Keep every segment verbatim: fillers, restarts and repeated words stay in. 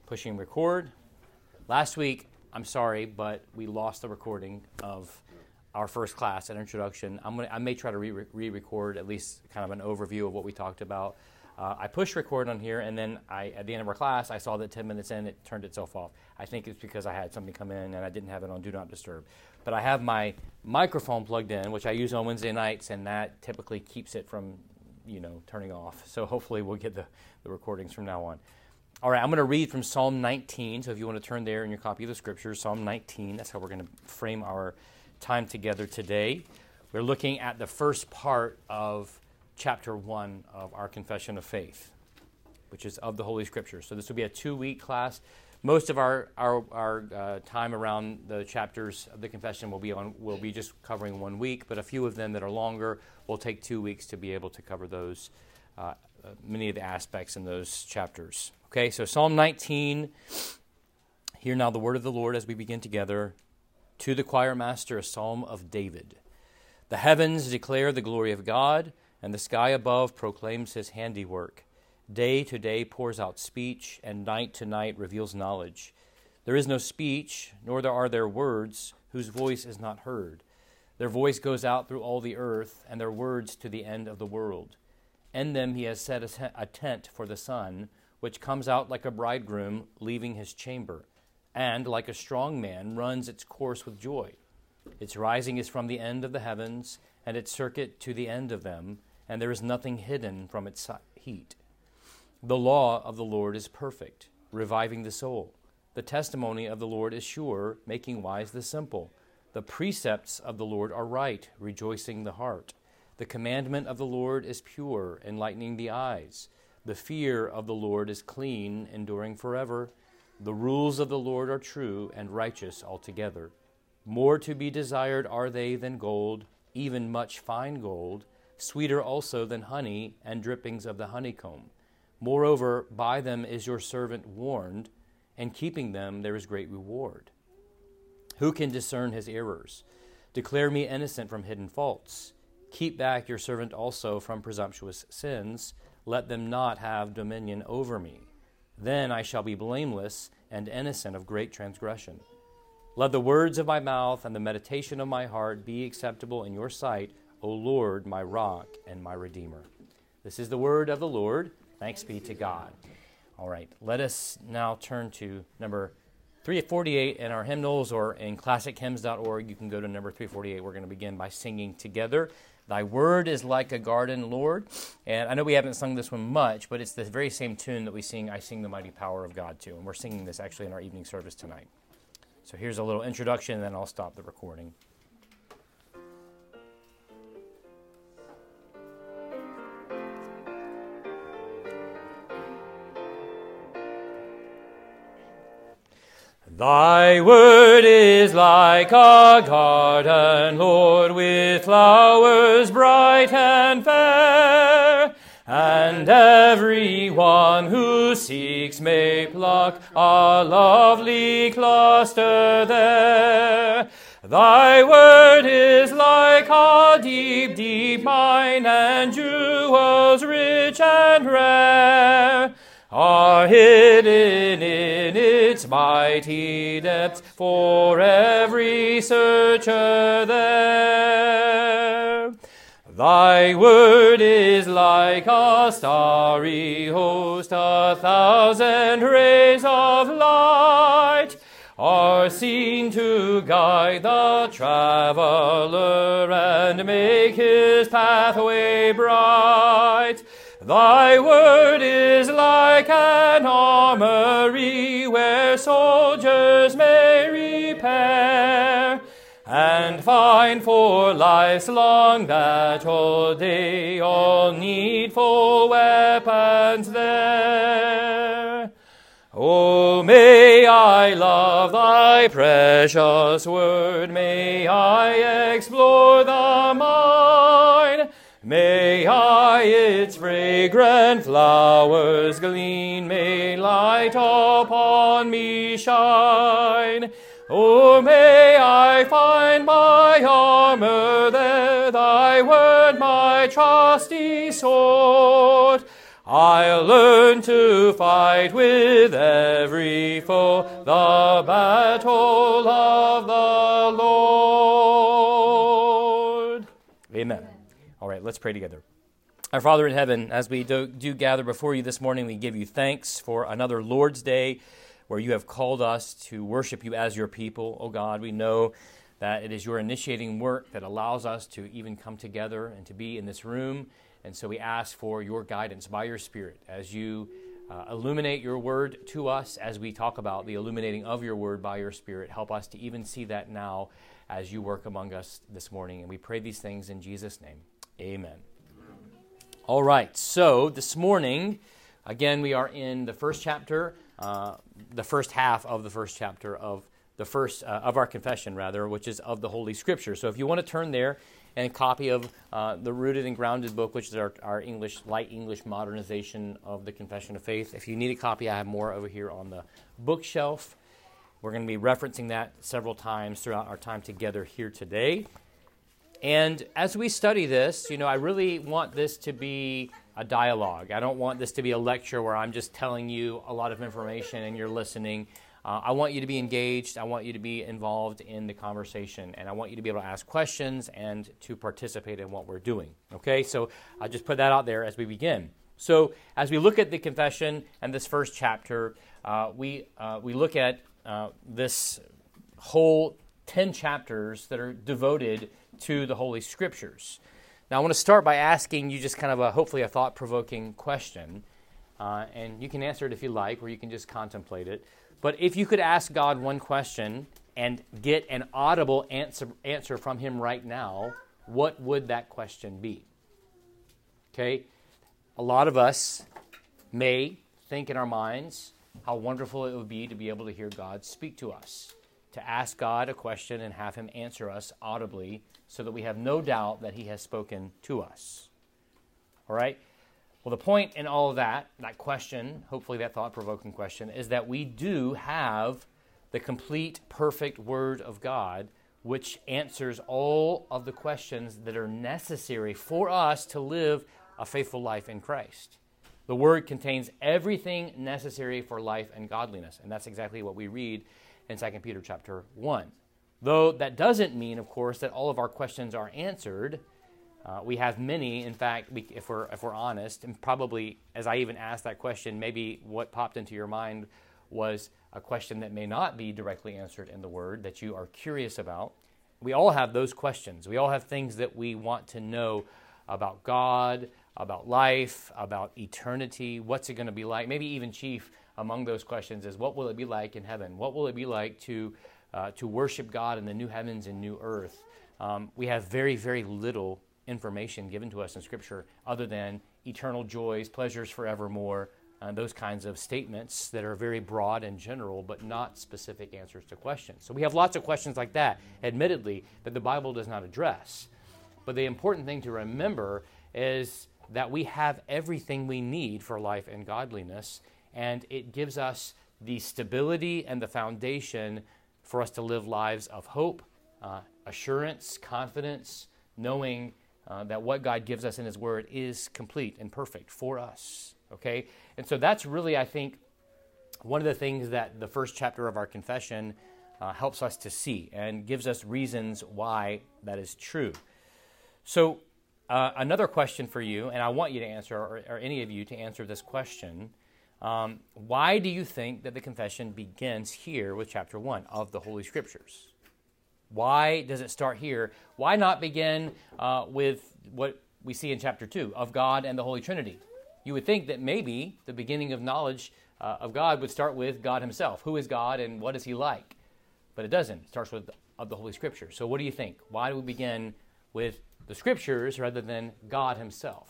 pushing record. Last week, I'm sorry, but we lost the recording of our first class, an introduction. I'm gonna, I may try to re- re-record at least kind of an overview of what we talked about. Uh, I pushed record on here, and then I, at the end of our class, I saw that ten minutes in, it turned itself off. I think it's because I had something come in, and I didn't have it on Do Not Disturb. But I have my microphone plugged in, which I use on Wednesday nights, and that typically keeps it from, you know, turning off. So hopefully we'll get the, the recordings from now on. All right, I'm going to read from Psalm nineteen. So if you want to turn there in your copy of the Scriptures, Psalm nineteen, that's how we're going to frame our time together today. We're looking at the first part of chapter one of our Confession of Faith, which is of the Holy Scriptures. So this will be a two-week class. Most of our our, our uh, time around the chapters of the Confession will be on will be just covering one week, but a few of them that are longer will take two weeks to be able to cover those uh, uh, many of the aspects in those chapters. Okay, so Psalm nineteen. Hear now the word of the Lord as we begin together. To the choir master, a psalm of David. The heavens declare the glory of God, and the sky above proclaims his handiwork. Day to day pours out speech, and night to night reveals knowledge. There is no speech, nor are there words, whose voice is not heard. Their voice goes out through all the earth, and their words to the end of the world. In them he has set a tent for the sun, which comes out like a bridegroom leaving his chamber, and like a strong man runs its course with joy. Its rising is from the end of the heavens, and its circuit to the end of them, and there is nothing hidden from its heat. The law of the Lord is perfect, reviving the soul. The testimony of the Lord is sure, making wise the simple. The precepts of the Lord are right, rejoicing the heart. The commandment of the Lord is pure, enlightening the eyes. The fear of the Lord is clean, enduring forever. The rules of the Lord are true and righteous altogether. More to be desired are they than gold, even much fine gold, sweeter also than honey and drippings of the honeycomb. Moreover, by them is your servant warned, and keeping them there is great reward. Who can discern his errors? Declare me innocent from hidden faults. Keep back your servant also from presumptuous sins. Let them not have dominion over me. Then I shall be blameless and innocent of great transgression. Let the words of my mouth and the meditation of my heart be acceptable in your sight, O Lord, my rock and my redeemer. This is the word of the Lord. Thanks be to God. All right, let us now turn to number three forty-eight in our hymnals, or in classic hymns dot org. You can go to number three forty-eight. We're going to begin by singing together. Thy word is like a garden, Lord. And I know we haven't sung this one much, but it's the very same tune that we sing, I Sing the Mighty Power of God, to. And we're singing this actually in our evening service tonight. So here's a little introduction, and then I'll stop the recording. Thy word is like a garden, Lord, with flowers bright and fair, and every one who seeks may pluck a lovely cluster there. Thy word is like a deep, deep mine, and jewels rich and rare are hidden in its mighty depths for every searcher there. Thy word is like a starry host, a thousand rays of light are seen to guide the traveler and make his pathway bright. Thy word is like an armory where soldiers may repair and find for life's long battle day all needful weapons there. Oh, may I love thy precious word, may I explore the mine, may I its fragrant flowers glean, may light upon me shine. Oh, may I find my armor there, thy word my trusty sword. I'll learn to fight with every foe the battle of the Lord. Amen. All right, let's pray together. Our Father in heaven, as we do, do gather before you this morning, we give you thanks for another Lord's Day where you have called us to worship you as your people. Oh God, we know that it is your initiating work that allows us to even come together and to be in this room. And so we ask for your guidance by your Spirit as you uh, illuminate your word to us, as we talk about the illuminating of your word by your Spirit. Help us to even see that now as you work among us this morning. And we pray these things in Jesus' name. Amen. All right, so this morning, again, we are in the first chapter, uh, the first half of the first chapter of the first uh, of our confession, rather, which is of the Holy Scripture. So if you want to turn there and a copy of uh, the Rooted and Grounded book, which is our, our English light English modernization of the Confession of Faith. If you need a copy, I have more over here on the bookshelf. We're going to be referencing that several times throughout our time together here today. And as we study this, you know, I really want this to be a dialogue. I don't want this to be a lecture where I'm just telling you a lot of information and you're listening. Uh, I want you to be engaged. I want you to be involved in the conversation. And I want you to be able to ask questions and to participate in what we're doing. Okay, so I'll just put that out there as we begin. So as we look at the confession and this first chapter, uh, we, uh, we look at uh, this whole ten chapters that are devoted to the Holy Scriptures. Now, I want to start by asking you just kind of a, hopefully a thought-provoking question, uh, and you can answer it if you like, or you can just contemplate it. But if you could ask God one question and get an audible answer, answer from Him right now, what would that question be? Okay? A lot of us may think in our minds how wonderful it would be to be able to hear God speak to us, to ask God a question and have Him answer us audibly so that we have no doubt that He has spoken to us. All right? Well, the point in all of that, that question, hopefully that thought-provoking question, is that we do have the complete, perfect Word of God, which answers all of the questions that are necessary for us to live a faithful life in Christ. The Word contains everything necessary for life and godliness, and that's exactly what we read in Second Peter chapter one. Though that doesn't mean, of course, that all of our questions are answered. Uh, we have many, in fact, we, if we're if we're honest, and probably as I even asked that question, maybe what popped into your mind was a question that may not be directly answered in the Word that you are curious about. We all have those questions. We all have things that we want to know about God, about life, about eternity. What's it going to be like? Maybe even chief among those questions is, what will it be like in heaven? What will it be like to uh, to worship God in the new heavens and new earth? Um, we have very, very little information given to us in Scripture other than eternal joys, pleasures forevermore, uh, those kinds of statements that are very broad and general, but not specific answers to questions. So we have lots of questions like that, admittedly, that the Bible does not address. But the important thing to remember is that we have everything we need for life and godliness, and it gives us the stability and the foundation for us to live lives of hope, uh, assurance, confidence, knowing uh, that what God gives us in His Word is complete and perfect for us, okay? And so that's really, I think, one of the things that the first chapter of our confession uh, helps us to see and gives us reasons why that is true. So uh, another question for you, and I want you to answer, or, or any of you to answer this question. Um, why do you think that the confession begins here with chapter one of the Holy Scriptures? Why does it start here? Why not begin uh, with what we see in chapter two of God and the Holy Trinity? You would think that maybe the beginning of knowledge uh, of God would start with God Himself. Who is God and what is He like? But it doesn't. It starts with of the Holy Scriptures. So what do you think? Why do we begin with the Scriptures rather than God Himself?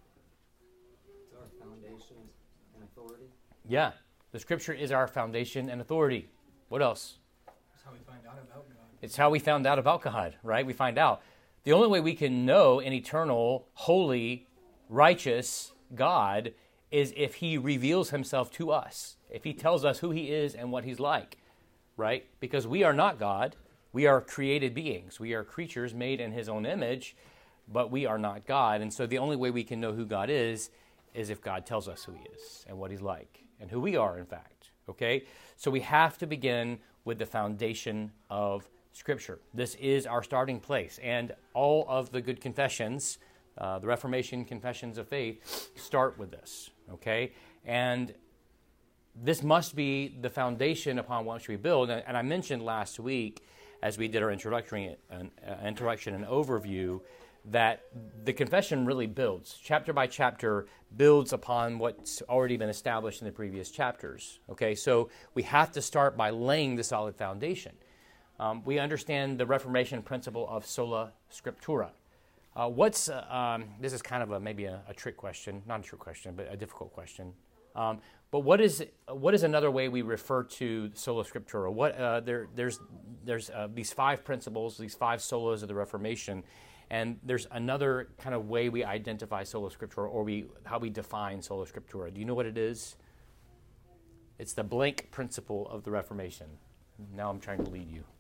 It's our foundation and authority. Yeah, the Scripture is our foundation and authority. What else? It's how we find out about God. It's how we found out about God, right? We find out. The only way we can know an eternal, holy, righteous God is if He reveals Himself to us, if He tells us who He is and what He's like, right? Because we are not God. We are created beings. We are creatures made in His own image, but we are not God. And so the only way we can know who God is is if God tells us who he is and what he's like and who we are, in fact. Okay? So we have to begin with the foundation of Scripture. This is our starting place. And all of the good confessions, uh, the Reformation confessions of faith, start with this. Okay? And this must be the foundation upon which we build. And, and I mentioned last week, as we did our introductory, an, uh, introduction and overview, that the confession really builds. Chapter by chapter builds upon what's already been established in the previous chapters. Okay, so we have to start by laying the solid foundation. Um, we understand the Reformation principle of sola scriptura. Uh, what's, uh, um, this is kind of a maybe a, a trick question, not a trick question, but a difficult question. Um, but what is what is another way we refer to sola scriptura? What uh, there there's there's uh, these five principles, these five solas of the Reformation, and there's another kind of way we identify sola scriptura, or we how we define sola scriptura. Do you know what it is? It's the blank principle of the Reformation. Now I'm trying to lead you.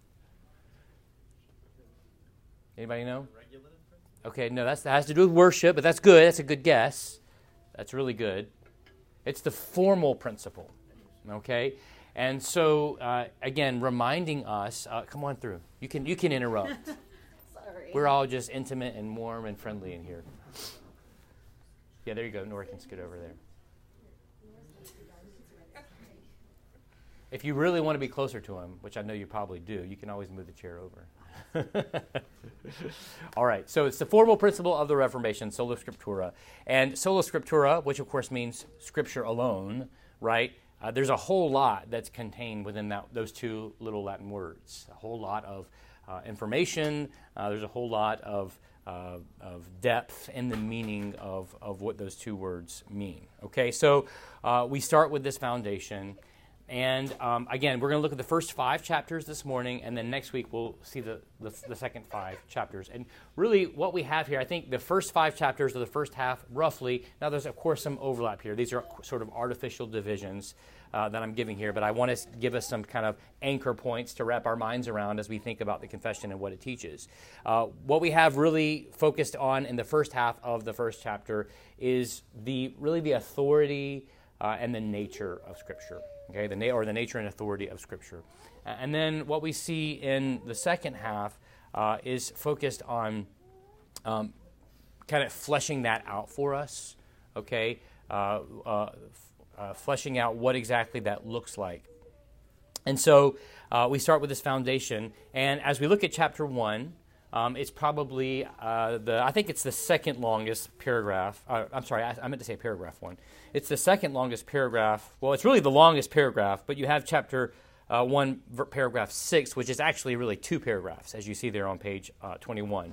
Anybody know? Okay, no, that's, that has to do with worship, but that's good. That's a good guess. That's really good. It's the formal principle, okay? And so, uh, again, reminding us, uh, come on through. You can you can interrupt. Sorry. We're all just intimate and warm and friendly in here. Yeah, there you go. Nora can scoot over there. If you really want to be closer to him, which I know you probably do, you can always move the chair over. All right, so it's the formal principle of the Reformation, sola scriptura. And sola scriptura, which of course means Scripture alone, right? Uh, there's a whole lot that's contained within that, those two little Latin words. A whole lot of uh, information. Uh, there's a whole lot of, uh, of depth in the meaning of, of what those two words mean. Okay, so uh, we start with this foundation. And um, again, we're going to look at the first five chapters this morning, and then next week we'll see the, the, the second five chapters. And really what we have here, I think the first five chapters of the first half, roughly, now there's of course some overlap here. These are sort of artificial divisions uh, that I'm giving here, but I want to give us some kind of anchor points to wrap our minds around as we think about the confession and what it teaches. Uh, what we have really focused on in the first half of the first chapter is the really the authority uh, and the nature of Scripture. Okay, the na- or the nature and authority of Scripture. Uh, and then what we see in the second half uh, is focused on um, kind of fleshing that out for us, okay, uh, uh, f- uh, fleshing out what exactly that looks like. And so uh, we start with this foundation, and as we look at chapter one, Um, it's probably uh, the, I think it's the second longest paragraph. Uh, I'm sorry, I, I meant to say paragraph one. It's the second longest paragraph. Well, it's really the longest paragraph, but you have chapter uh, one, ver- paragraph six, which is actually really two paragraphs, as you see there on page uh, twenty-one.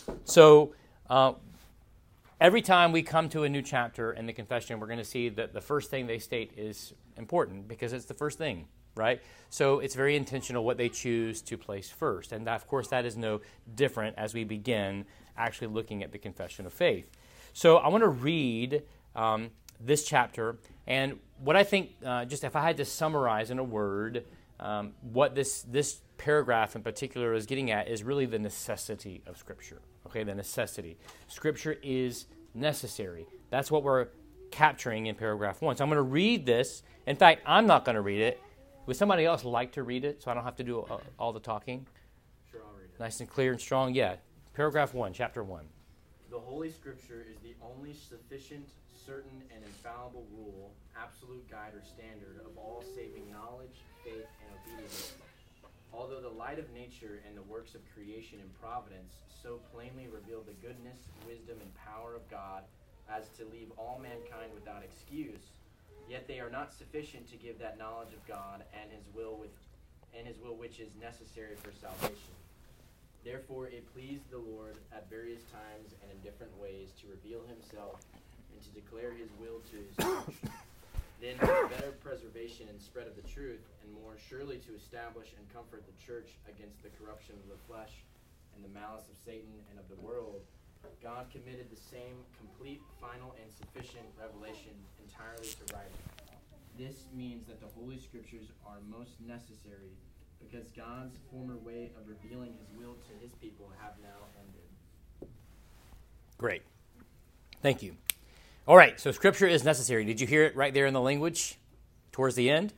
So uh, every time we come to a new chapter in the confession, we're going to see that the first thing they state is important because it's the first thing. Right? So it's very intentional what they choose to place first. And that, of course, that is no different as we begin actually looking at the confession of faith. So I want to read um, this chapter. And what I think, uh, just if I had to summarize in a word, um, what this, this paragraph in particular is getting at is really the necessity of Scripture. Okay, the necessity. Scripture is necessary. That's what we're capturing in paragraph one. So I'm going to read this. In fact, I'm not going to read it. Would somebody else like to read it so I don't have to do uh, all the talking? Sure, I'll read it. Nice and clear and strong? Yeah. Paragraph one, chapter one. The Holy Scripture is the only sufficient, certain, and infallible rule, absolute guide or standard of all saving knowledge, faith, and obedience. Although the light of nature and the works of creation and providence so plainly reveal the goodness, wisdom, and power of God as to leave all mankind without excuse, yet they are not sufficient to give that knowledge of God and His will with, and His will which is necessary for salvation. Therefore, it pleased the Lord at various times and in different ways to reveal Himself and to declare His will to His church. Then, for the better preservation and spread of the truth, and more surely to establish and comfort the church against the corruption of the flesh and the malice of Satan and of the world, God committed the same complete, final, and sufficient revelation entirely to writing. This means that the Holy Scriptures are most necessary because God's former way of revealing His will to His people have now ended. Great. Thank you. All right, so Scripture is necessary. Did you hear it right there in the language towards the end?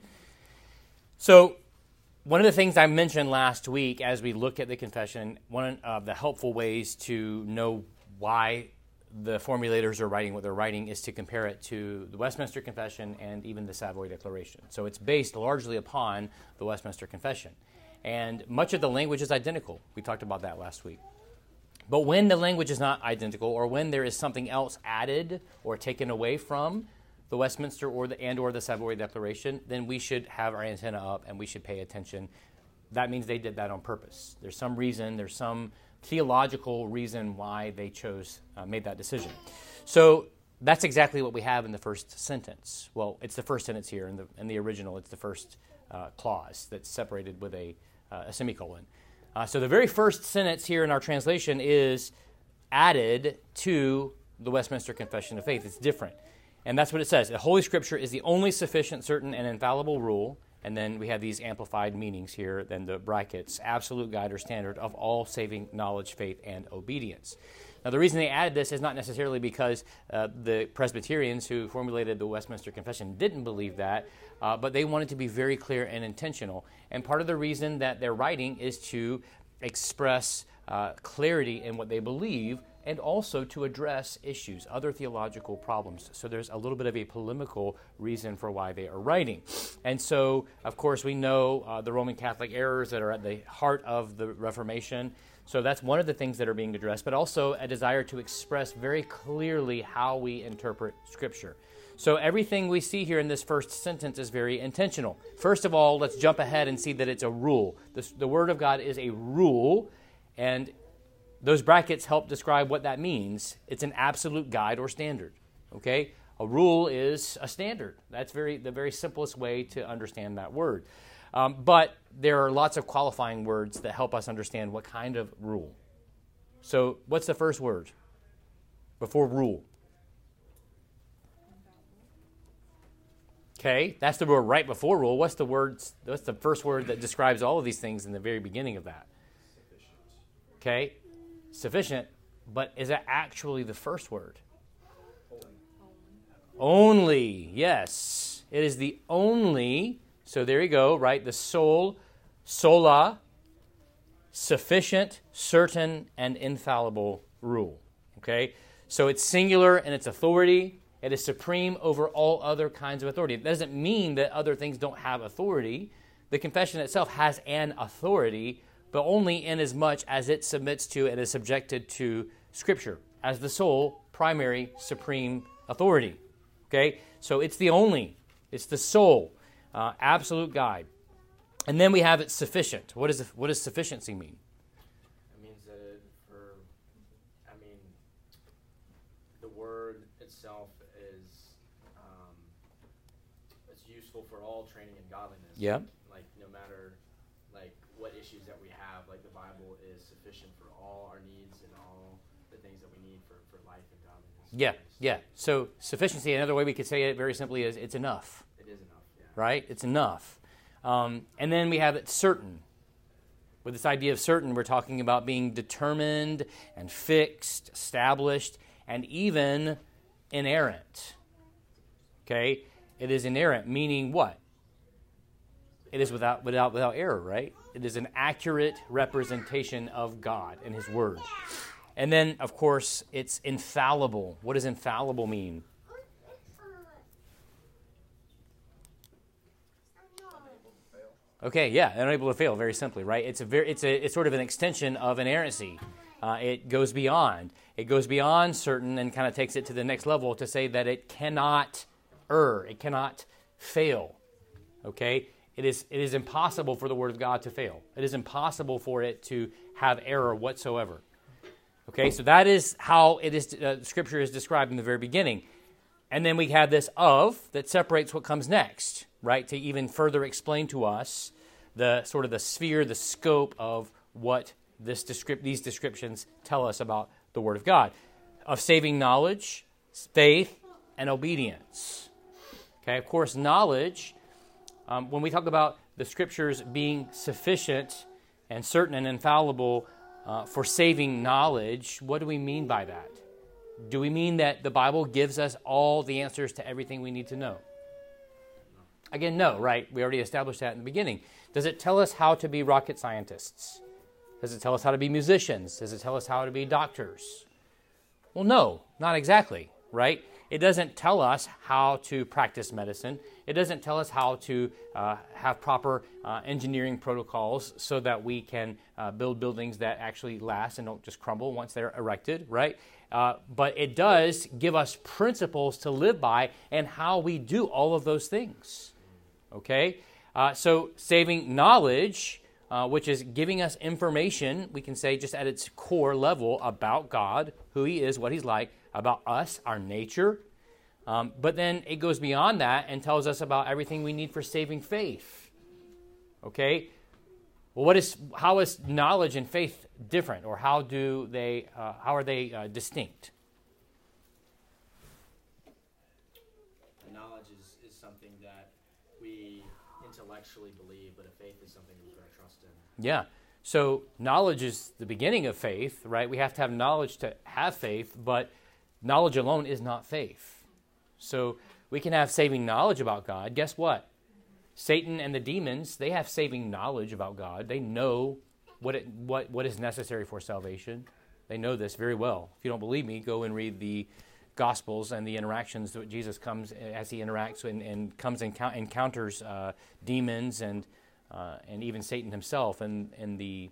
So one of the things I mentioned last week as we looked at the confession, one of the helpful ways to know why the formulators are writing what they're writing is to compare it to the Westminster Confession and even the Savoy Declaration. So it's based largely upon the Westminster Confession. And much of the language is identical. We talked about that last week. But when the language is not identical, or when there is something else added or taken away from the Westminster or the and or the Savoy Declaration, then we should have our antenna up and we should pay attention. That means they did that on purpose. There's some reason, there's some theological reason why they chose, uh, made that decision. So that's exactly what we have in the first sentence. Well, it's the first sentence here. In the, in the original, it's the first uh, clause that's separated with a, uh, a semicolon. Uh, so the very first sentence here in our translation is added to the Westminster Confession of Faith. It's different. And that's what it says. The Holy Scripture is the only sufficient, certain, and infallible rule. And then we have these amplified meanings here, then the brackets, absolute guide or standard of all saving knowledge, faith, and obedience. Now, the reason they added this is not necessarily because uh, the Presbyterians who formulated the Westminster Confession didn't believe that, uh, but they wanted to be very clear and intentional. And part of the reason that they're writing is to express uh, clarity in what they believe and also to address issues, other theological problems. So there's a little bit of a polemical reason for why they are writing. And so, of course, we know uh, the Roman Catholic errors that are at the heart of the Reformation. So that's one of the things that are being addressed, but also a desire to express very clearly how we interpret Scripture. So everything we see here in this first sentence is very intentional. First of all, let's jump ahead and see that it's a rule. This, the Word of God is a rule, and those brackets help describe what that means. It's an absolute guide or standard, okay? A rule is a standard. That's very the very simplest way to understand that word. Um, but there are lots of qualifying words that help us understand what kind of rule. So what's the first word before rule? Okay, that's the word right before rule. What's the words? What's the first word that describes all of these things in the very beginning of that? Sufficient. Okay, sufficient, but is that actually the first word? Only. Only, yes. It is the only, so there you go, right? The sole, sola, sufficient, certain, and infallible rule. Okay, so it's singular in its authority. It is supreme over all other kinds of authority. It doesn't mean that other things don't have authority. The confession itself has an authority, but only in as much as it submits to and is subjected to Scripture as the sole, primary, supreme authority. Okay? So it's the only, it's the sole, uh, absolute guide. And then we have it sufficient. What, is, what does sufficiency mean? It means that it, for, I mean, the word itself is, um, it's useful for all training in godliness. Yeah. Like, no matter, like, what issues that we have, like, the Bible is sufficient for all our needs and all the things that we need for, for life and godliness. Yeah, yeah. So sufficiency, another way we could say it very simply is it's enough. It is enough, yeah. Right? It's enough. Um, and then we have it certain. With this idea of certain, we're talking about being determined and fixed, established, and even inerrant. Okay? It is inerrant, meaning what? It is without without without error, right? It is an accurate representation of God and His Word. And then, of course, it's infallible. What does infallible mean? Okay, yeah, unable to fail, very simply, right? It's a very, it's a, it's sort of an extension of inerrancy. Uh, it goes beyond. It goes beyond certain and kind of takes it to the next level to say that it cannot err. It cannot fail. Okay? It is, it is impossible for the Word of God to fail. It is impossible for it to have error whatsoever. Okay, so that is how it is. Uh, Scripture is described in the very beginning. And then we have this of that separates what comes next, right? To even further explain to us the sort of the sphere, the scope of what this descrip- these descriptions tell us about the Word of God. Of saving knowledge, faith, and obedience. Okay, of course, knowledge, um, when we talk about the Scriptures being sufficient and certain and infallible uh, for saving knowledge, what do we mean by that? Do we mean that the Bible gives us all the answers to everything we need to know? Again, no, right? We already established that in the beginning. Does it tell us how to be rocket scientists? Does it tell us how to be musicians? Does it tell us how to be doctors? Well, no, not exactly, right? It doesn't tell us how to practice medicine. It doesn't tell us how to uh, have proper uh, engineering protocols so that we can uh, build buildings that actually last and don't just crumble once they're erected, right? Uh, but it does give us principles to live by and how we do all of those things, okay? Uh, so saving knowledge, uh, which is giving us information, we can say just at its core level about God, who he is, what he's like, about us, our nature. Um, but then it goes beyond that and tells us about everything we need for saving faith. Okay? Well, what is how is knowledge and faith different, or how do they uh, how are they uh, distinct? Knowledge is, is something that we intellectually believe, but a faith is something we've got to trust in. Yeah. So knowledge is the beginning of faith, right? We have to have knowledge to have faith, but knowledge alone is not faith. So we can have saving knowledge about God. Guess what? Satan and the demons, they have saving knowledge about God. They know what it, what what is necessary for salvation. They know this very well. If you don't believe me, go and read the Gospels and the interactions that Jesus comes as he interacts and, and comes and encounters uh, demons and uh, and even Satan himself and and the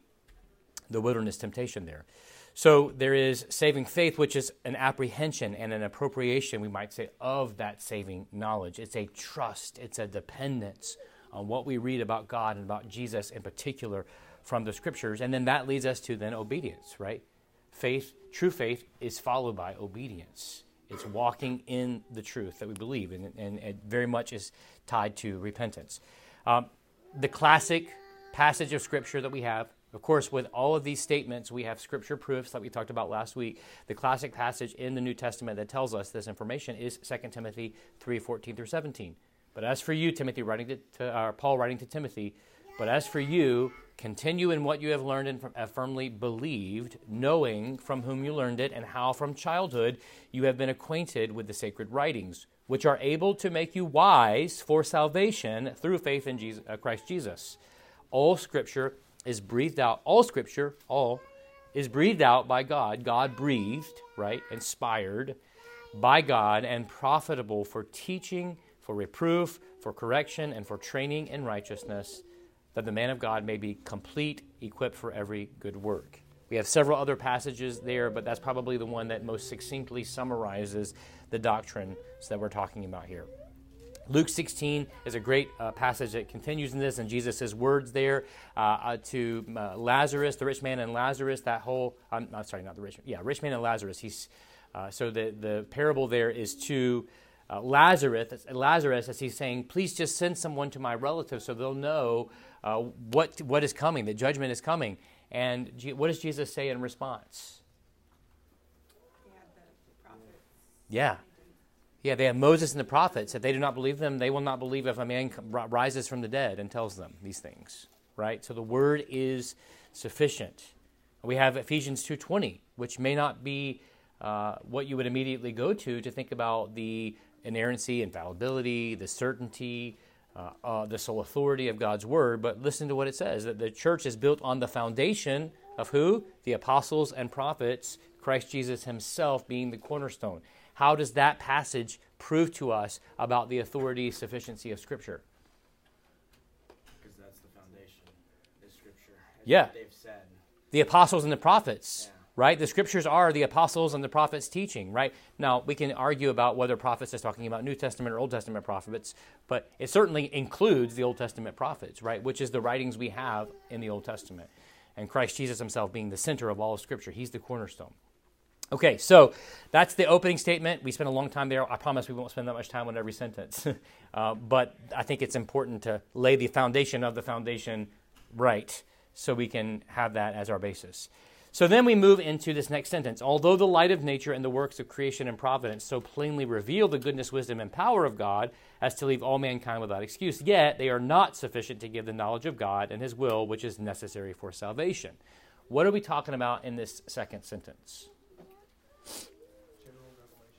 the wilderness temptation there. So there is saving faith, which is an apprehension and an appropriation, we might say, of that saving knowledge. It's a trust. It's a dependence on what we read about God and about Jesus in particular from the Scriptures. And then that leads us to then obedience, right? Faith, true faith, is followed by obedience. It's walking in the truth that we believe, and, and it very much is tied to repentance. Um, the classic passage of Scripture that we have, of course, with all of these statements, we have Scripture proofs like we talked about last week. The classic passage in the New Testament that tells us this information is Second Timothy three fourteen through seventeen. But as for you, Timothy, writing to, to uh, Paul writing to Timothy, but as for you, continue in what you have learned and have firmly believed, knowing from whom you learned it and how from childhood you have been acquainted with the sacred writings, which are able to make you wise for salvation through faith in Jesus, uh, Christ Jesus. All Scripture is breathed out. All Scripture, all, is breathed out by God. God breathed, right, inspired by God and profitable for teaching, for reproof, for correction, and for training in righteousness, that the man of God may be complete, equipped for every good work. We have several other passages there, but that's probably the one that most succinctly summarizes the doctrine that we're talking about here. Luke sixteen is a great uh, passage that continues in this, and Jesus' words there uh, uh, to uh, Lazarus, the rich man and Lazarus, that whole, I'm not sorry, not the rich, yeah, rich man and Lazarus. He's uh, so the, the parable there is to uh, Lazarus, Lazarus, as he's saying, please just send someone to my relatives so they'll know uh, what what is coming, the judgment is coming. And G- what does Jesus say in response? They have the prophets. Yeah. Yeah, they have Moses and the prophets. If they do not believe them, they will not believe if a man rises from the dead and tells them these things, right? So the word is sufficient. We have Ephesians two twenty, which may not be uh, what you would immediately go to to think about the inerrancy, infallibility, the certainty, uh, uh, the sole authority of God's word, but listen to what it says, that the church is built on the foundation of who? The apostles and prophets, Christ Jesus himself being the cornerstone. How does that passage prove to us about the authority, sufficiency of Scripture? Because that's the foundation, is Scripture. As Yeah. They've said. The apostles and the prophets, Yeah. right? The Scriptures are the apostles and the prophets' teaching, right? Now, we can argue about whether prophets is talking about New Testament or Old Testament prophets, but it certainly includes the Old Testament prophets, right? Which is the writings we have in the Old Testament. And Christ Jesus himself being the center of all of Scripture. He's the cornerstone. Okay, so that's the opening statement. We spent a long time there. I promise we won't spend that much time on every sentence. uh, but I think it's important to lay the foundation of the foundation right so we can have that as our basis. So then we move into this next sentence. Although the light of nature and the works of creation and providence so plainly reveal the goodness, wisdom, and power of God as to leave all mankind without excuse, yet they are not sufficient to give the knowledge of God and his will, which is necessary for salvation. What are we talking about in this second sentence? General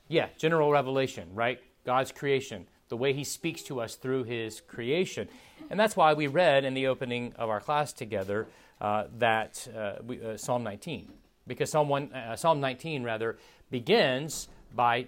Yeah, general revelation, right? God's creation, the way he speaks to us through his creation. And that's why we read in the opening of our class together uh, that uh, we, uh, Psalm nineteen. Because Psalm, one, uh, Psalm nineteen, rather, begins by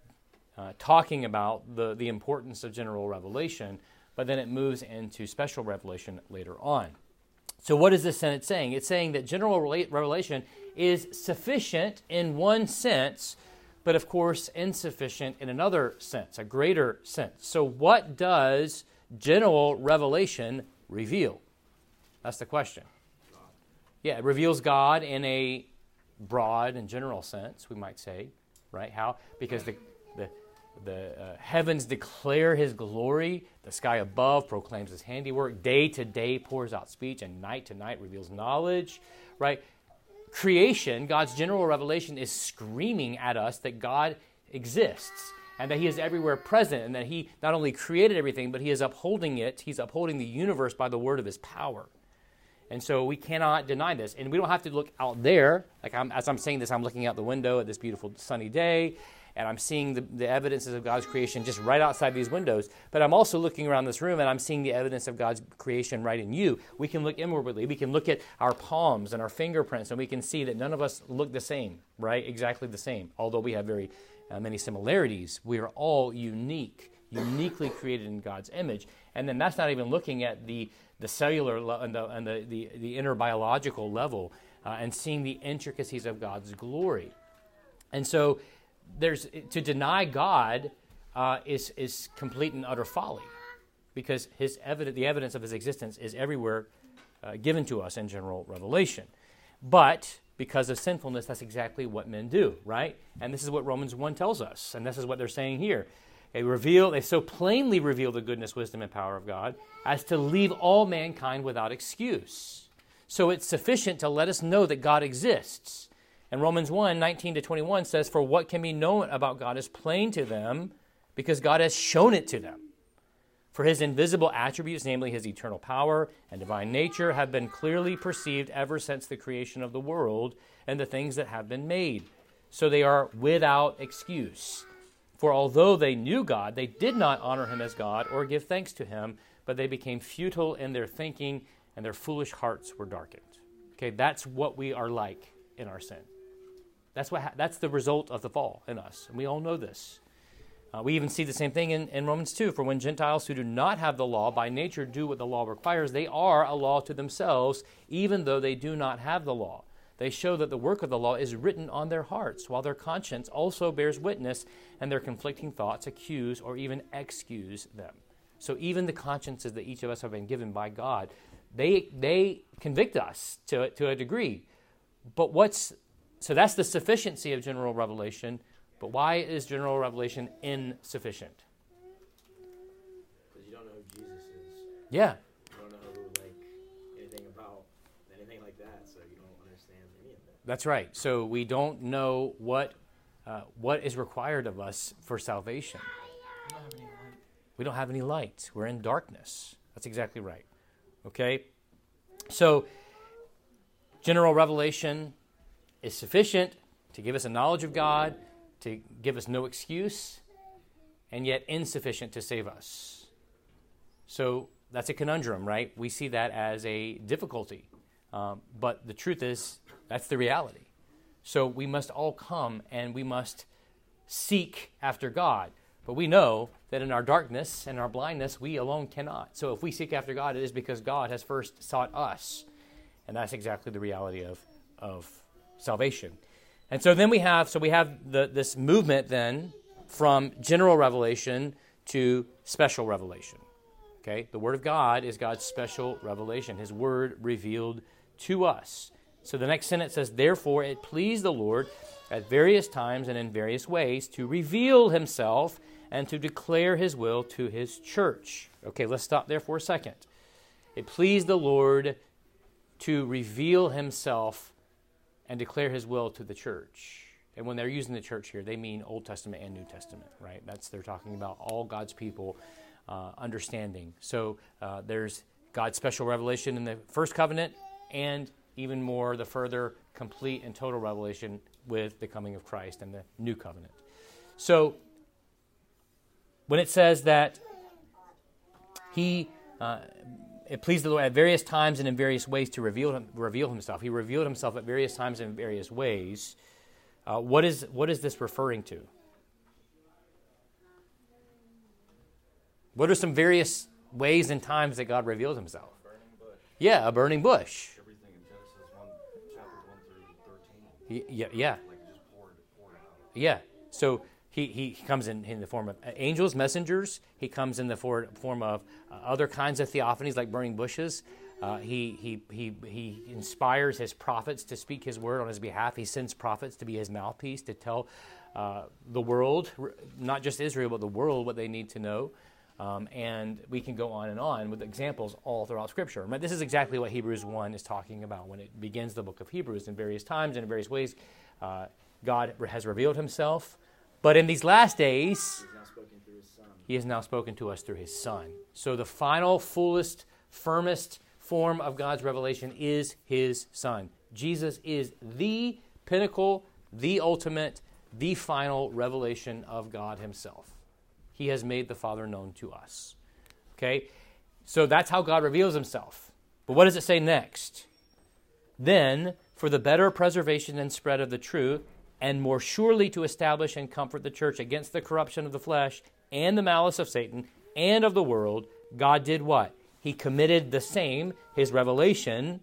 uh, talking about the, the importance of general revelation, but then it moves into special revelation later on. So what is this sentence saying? It's saying that general revelation is sufficient in one sense, but of course insufficient in another sense, a greater sense. So what does general revelation reveal? That's the question. Yeah, it reveals God in a broad and general sense, we might say, right? How? Because the the, the uh, heavens declare his glory, the sky above proclaims his handiwork, day to day pours out speech, and night to night reveals knowledge, right? Creation, God's general revelation, is screaming at us that God exists and that he is everywhere present and that he not only created everything, but he is upholding it. He's upholding the universe by the word of his power. And so we cannot deny this. And we don't have to look out there. Like I'm, as I'm saying this, I'm looking out the window at this beautiful sunny day, and I'm seeing the, the evidences of God's creation just right outside these windows. But I'm also looking around this room, and I'm seeing the evidence of God's creation right in you. We can look inwardly. We can look at our palms and our fingerprints, and we can see that none of us look the same, right? Exactly the same. Although we have very uh, many similarities, we are all unique, uniquely created in God's image. And then that's not even looking at the the cellular le- and, the, and the, the, the inner biological level uh, and seeing the intricacies of God's glory. And so there's to deny God uh, is is complete and utter folly, because his evidence, the evidence of his existence is everywhere uh, given to us in general revelation. But because of sinfulness, that's exactly what men do, right? And this is what Romans one tells us, and this is what they're saying here. They reveal, they so plainly reveal the goodness, wisdom, and power of God as to leave all mankind without excuse. So it's sufficient to let us know that God exists. And Romans one, nineteen to twenty-one says, "For what can be known about God is plain to them, because God has shown it to them. For his invisible attributes, namely his eternal power and divine nature, have been clearly perceived ever since the creation of the world and the things that have been made. So they are without excuse. For although they knew God, they did not honor him as God or give thanks to him, but they became futile in their thinking, and their foolish hearts were darkened." Okay, that's what we are like in our sin. That's what ha- that's the result of the fall in us, and we all know this. Uh, we even see the same thing in, in Romans two. "For when Gentiles who do not have the law by nature do what the law requires, they are a law to themselves, even though they do not have the law. They show that the work of the law is written on their hearts, while their conscience also bears witness, and their conflicting thoughts accuse or even excuse them." So even the consciences that each of us have been given by God, they they convict us to, to a degree. But what's so that's the sufficiency of general revelation. But why is general revelation insufficient? Because you don't know who Jesus is. Yeah. You don't know who, like, anything about anything like that, so you don't understand any of it. That's right. So we don't know what uh, what is required of us for salvation. We don't have any light. We don't have any light. We're in darkness. That's exactly right. Okay? So general revelation is sufficient to give us a knowledge of God, to give us no excuse, and yet insufficient to save us. So that's a conundrum, right? We see that as a difficulty. Um, but the truth is, that's the reality. So we must all come and we must seek after God. But we know that in our darkness and our blindness, we alone cannot. So if we seek after God, it is because God has first sought us. And that's exactly the reality of, of salvation. And so then we have, so we have the, this movement then from general revelation to special revelation. Okay? The Word of God is God's special revelation, his Word revealed to us. So the next sentence says, "Therefore it pleased the Lord at various times and in various ways to reveal himself and to declare his will to his church." Okay, let's stop there for a second. It pleased the Lord to reveal himself and declare his will to the church. And when they're using the church here, they mean Old Testament and New Testament, right? That's, they're talking about all God's people uh, understanding. So uh, there's God's special revelation in the first covenant, and even more the further complete and total revelation with the coming of Christ and the new covenant. So when it says that he, uh, it pleased the Lord at various times and in various ways to reveal him, reveal himself. He revealed himself at various times and in various ways. Uh, what is what is this referring to? What are some various ways and times that God revealed himself? Burning bush. Yeah, a burning bush. Everything in Genesis one, chapters one through thirteen. Y- Yeah, yeah, Like it just poured, poured out. yeah. So he, he comes in, in the form of angels, messengers. He comes in the for, form of uh, other kinds of theophanies like burning bushes. Uh, he, he, he, he inspires his prophets to speak his word on his behalf. He sends prophets to be his mouthpiece to tell uh, the world, not just Israel, but the world, what they need to know. Um, and we can go on and on with examples all throughout Scripture. But this is exactly what Hebrews one is talking about when it begins the book of Hebrews. In various times and in various ways, uh, God has revealed himself. But in these last days, He's now spoken through his Son. he has now spoken to us through his Son. So the final, fullest, firmest form of God's revelation is his Son. Jesus is the pinnacle, the ultimate, the final revelation of God himself. He has made the Father known to us. Okay? So that's how God reveals himself. But what does it say next? Then, for the better preservation and spread of the truth, and more surely to establish and comfort the church against the corruption of the flesh and the malice of Satan and of the world, God did what? He committed the same, his revelation,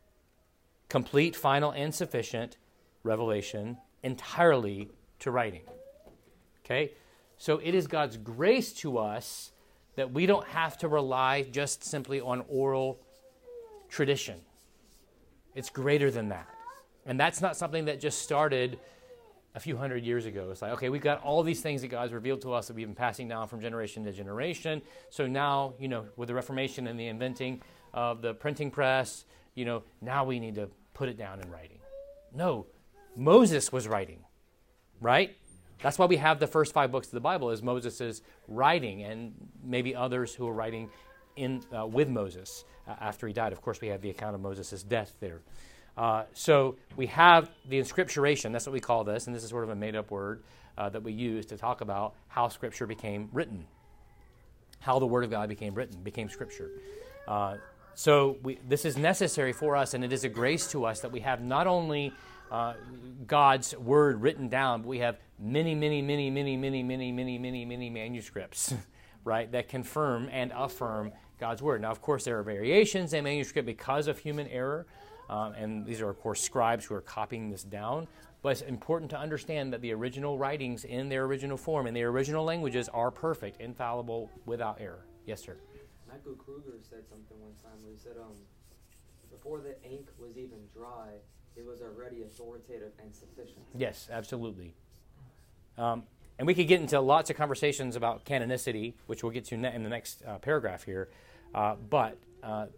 complete, final, and sufficient revelation, entirely to writing. Okay? So it is God's grace to us that we don't have to rely just simply on oral tradition. It's greater than that. And that's not something that just started a few hundred years ago. It's like, okay, we've got all these things that God's revealed to us that we've been passing down from generation to generation. So now, you know, with the Reformation and the inventing of the printing press, you know, now we need to put it down in writing. No, Moses was writing, right? That's why we have the first five books of the Bible is Moses' writing and maybe others who are writing in uh, with Moses uh, after he died. Of course, we have the account of Moses' death there. Uh, so we have the inscripturation, that's what we call this, and this is sort of a made-up word uh, that we use to talk about how Scripture became written, how the Word of God became written, became Scripture. Uh, so we, this is necessary for us, and it is a grace to us that we have not only uh, God's Word written down, but we have many, many, many, many, many, many, many, many, many manuscripts, right, that confirm and affirm God's Word. Now, of course, there are variations in manuscript because of human error, um, and these are, of course, scribes who are copying this down. But it's important to understand that the original writings in their original form, in their original languages, are perfect, infallible, without error. Yes, sir? Michael Kruger said something one time where he said, um, before the ink was even dry, it was already authoritative and sufficient. Yes, absolutely. Um, and we could get into lots of conversations about canonicity, which we'll get to ne- in the next uh, paragraph here. Uh, but uh,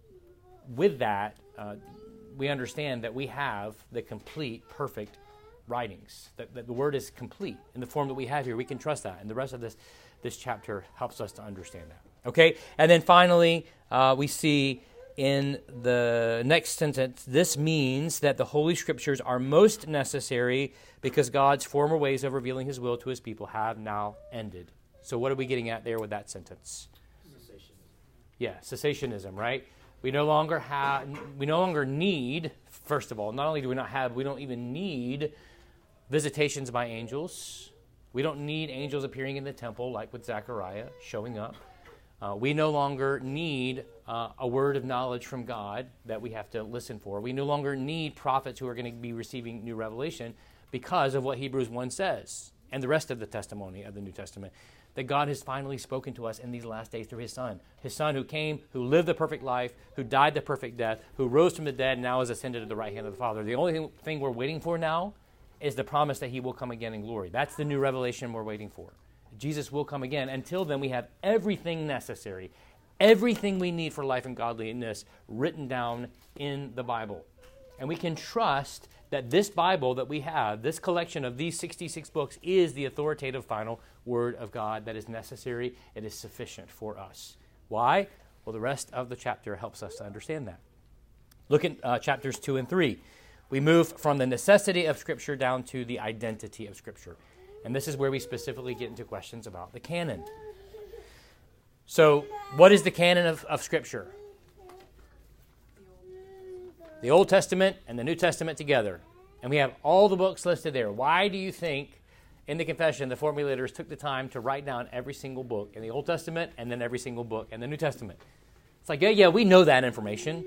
with that, uh, we understand that we have the complete, perfect writings. That, that the Word is complete in the form that we have here. We can trust that. And the rest of this, this chapter helps us to understand that. Okay? And then finally, uh, we see in the next sentence, this means that the Holy Scriptures are most necessary because God's former ways of revealing His will to His people have now ended. So what are we getting at there with that sentence? Cessationism. Yeah, cessationism, right? We no longer have, we no longer need, first of all, not only do we not have, we don't even need visitations by angels. We don't need angels appearing in the temple like with Zechariah showing up. Uh, we no longer need uh, a word of knowledge from God that we have to listen for. We no longer need prophets who are going to be receiving new revelation because of what Hebrews one says and the rest of the testimony of the New Testament, that God has finally spoken to us in these last days through His Son. His Son who came, who lived the perfect life, who died the perfect death, who rose from the dead and now is ascended to the right hand of the Father. The only thing we're waiting for now is the promise that He will come again in glory. That's the new revelation we're waiting for. Jesus will come again. Until then, we have everything necessary, everything we need for life and godliness written down in the Bible. And we can trust that this Bible that we have, this collection of these sixty-six books, is the authoritative final Word of God that is necessary. It is sufficient for us. Why? Well, the rest of the chapter helps us to understand that. Look at uh, chapters two and three. We move from the necessity of Scripture down to the identity of Scripture. And this is where we specifically get into questions about the canon. So, what is the canon of, of Scripture? The Old Testament and the New Testament together. And we have all the books listed there. Why do you think in the confession the formulators took the time to write down every single book in the Old Testament and then every single book in the New Testament? It's like, yeah, yeah, we know that information.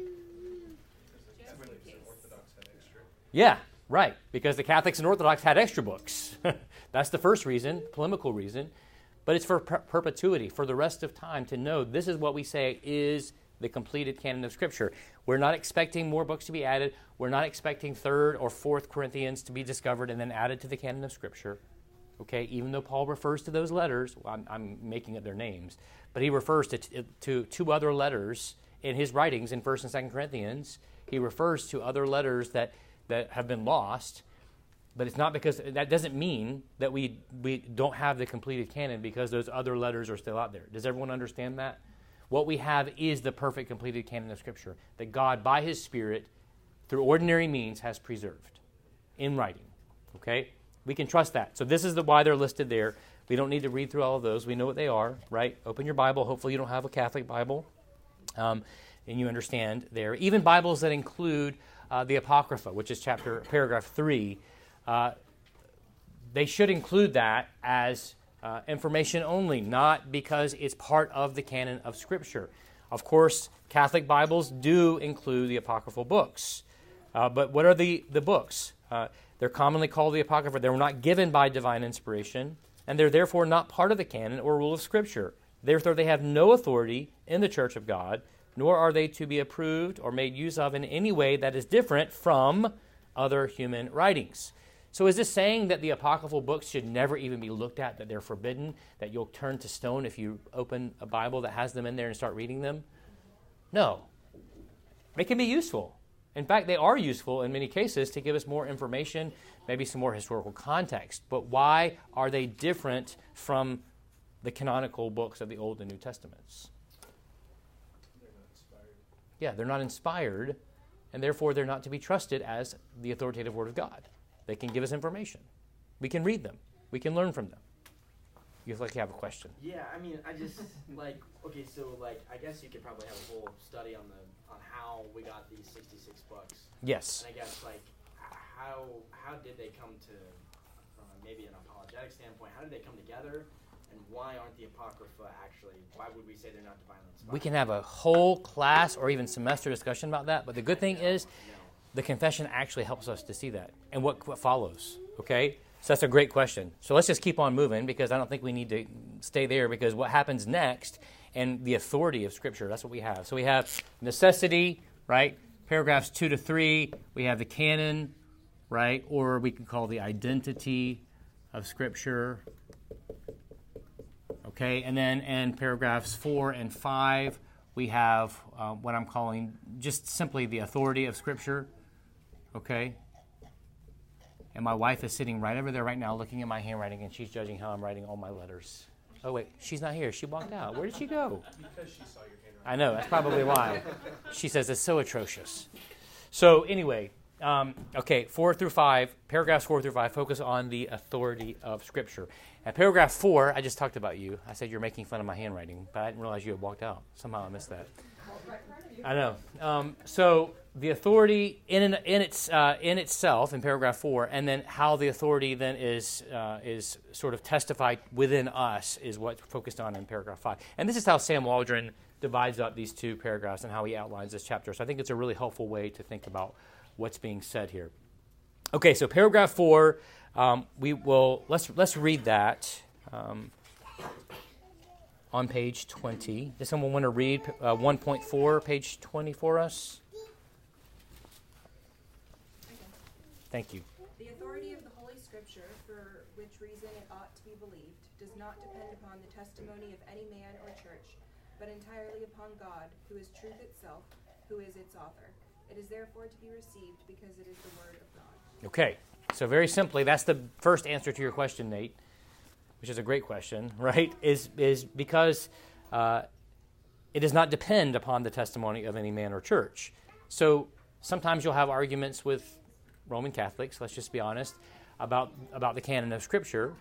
Yeah, right. Because the Catholics and Orthodox had extra books. That's the first reason, polemical reason. But it's for per- perpetuity, for the rest of time, to know this is what we say is the completed canon of Scripture. We're not expecting more books to be added. We're not expecting third or fourth Corinthians to be discovered and then added to the canon of Scripture. Okay, even though Paul refers to those letters, well, I'm, I'm making up their names, but he refers to, t- to two other letters in his writings in First and Second Corinthians. He refers to other letters that, that have been lost, but it's not because, that doesn't mean that we, we don't have the completed canon because those other letters are still out there. Does everyone understand that? What we have is the perfect completed canon of Scripture that God, by His Spirit, through ordinary means, has preserved in writing. Okay? We can trust that. So this is the why they're listed there. We don't need to read through all of those. We know what they are, right? Open your Bible. Hopefully you don't have a Catholic Bible. Um, and you understand there. Even Bibles that include uh, the Apocrypha, which is chapter, paragraph three, uh, they should include that as uh, information only, not because it's part of the canon of Scripture. Of course, Catholic Bibles do include the apocryphal books. Uh, but what are the, the books? Uh, they're commonly called the Apocrypha. They were not given by divine inspiration, and they're therefore not part of the canon or rule of Scripture. Therefore, they have no authority in the Church of God, nor are they to be approved or made use of in any way that is different from other human writings. So is this saying that the apocryphal books should never even be looked at, that they're forbidden, that you'll turn to stone if you open a Bible that has them in there and start reading them? No. They can be useful. In fact, they are useful in many cases to give us more information, maybe some more historical context. But why are they different from the canonical books of the Old and New Testaments? They're not inspired. Yeah, they're not inspired, and therefore they're not to be trusted as the authoritative Word of God. They can give us information. We can read them. We can learn from them. You feel like you have a question. Yeah, I mean, I just, like, okay, so, like, I guess you could probably have a whole study on the on how we got these sixty-six books. Yes. And I guess, like, h- how how did they come to, from maybe an apologetic standpoint, how did they come together? And why aren't the Apocrypha actually, why would we say they're not divinely inspired? We can have a whole class or even semester discussion about that, but the good thing is the confession actually helps us to see that and what, what follows, okay? So that's a great question. So let's just keep on moving because I don't think we need to stay there because what happens next and the authority of Scripture, that's what we have. So we have necessity, right? Paragraphs two to three. We have the canon, right? Or we can call the identity of Scripture. Okay, and then in paragraphs four and five, we have uh, what I'm calling just simply the authority of Scripture. Okay? And my wife is sitting right over there right now looking at my handwriting, and she's judging how I'm writing all my letters. Oh, wait, she's not here. She walked out. Where did she go? Because she saw your handwriting. I know, that's probably why. She says it's so atrocious. So anyway, um, okay, four through five, paragraphs four through five focus on the authority of Scripture. And paragraph four, I just talked about you. I said you're making fun of my handwriting, but I didn't realize you had walked out. Somehow I missed that. I know. Um, so the authority in in its uh, in itself in paragraph four, and then how the authority then is uh, is sort of testified within us is what's focused on in paragraph five. And this is how Sam Waldron divides up these two paragraphs and how he outlines this chapter. So I think it's a really helpful way to think about what's being said here. Okay, so paragraph four, um, we will let's let's read that. Um, on page twenty. Does someone want to read uh, one point four, page twenty for us? Thank you. The authority of the Holy Scripture, for which reason it ought to be believed, does not depend upon the testimony of any man or church, but entirely upon God, who is truth itself, who is its author. It is therefore to be received because it is the word of God. Okay, so very simply, that's the first answer to your question, Nate, which is a great question, right, is is because uh, it does not depend upon the testimony of any man or church. So sometimes you'll have arguments with Roman Catholics, let's just be honest, about, about the canon of Scripture,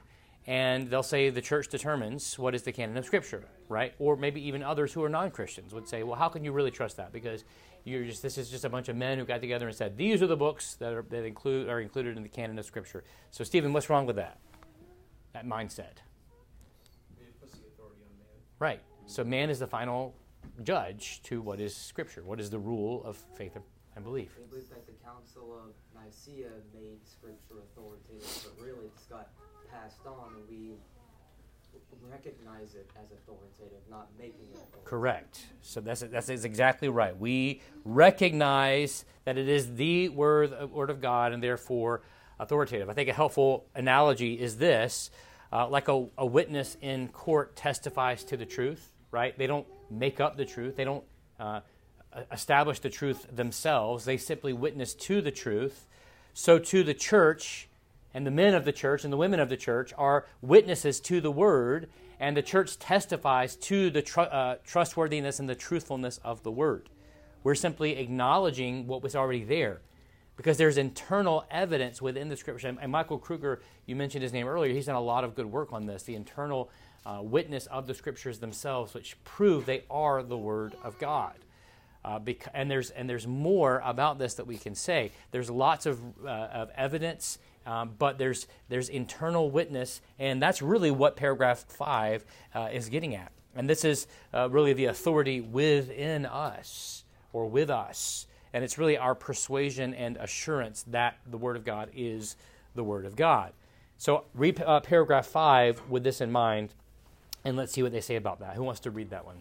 and they'll say the church determines what is the canon of Scripture, right? Or maybe even others who are non-Christians would say, well, how can you really trust that? Because you're just this is just a bunch of men who got together and said, these are the books that are that include are included in the canon of Scripture. So, Stephen, what's wrong with that? That mindset. It puts the authority on man. Right. So man is the final judge to what is Scripture, what is the rule of faith and belief. I believe that the Council of Nicaea made Scripture authoritative, but really it's got passed on, and we recognize it as authoritative, not making it authoritative. Correct. So that's that's exactly right. We recognize that it is the word word of God, and therefore authoritative. I think a helpful analogy is this: uh, like a, a witness in court testifies to the truth. Right? They don't make up the truth. They don't uh, establish the truth themselves. They simply witness to the truth. So too the church and the men of the church and the women of the church are witnesses to the word, and the church testifies to the tr- uh, trustworthiness and the truthfulness of the word. We're simply acknowledging what was already there, because there's internal evidence within the Scripture. And Michael Kruger, you mentioned his name earlier, he's done a lot of good work on this, the internal uh, witness of the Scriptures themselves, which prove they are the Word of God. Uh, bec- and there's and there's more about this that we can say. There's lots of uh, of evidence, um, but there's there's internal witness, and that's really what paragraph five uh, is getting at. And this is uh, really the authority within us, or with us, and it's really our persuasion and assurance that the Word of God is the Word of God. So read uh, paragraph five with this in mind, and let's see what they say about that. Who wants to read that one?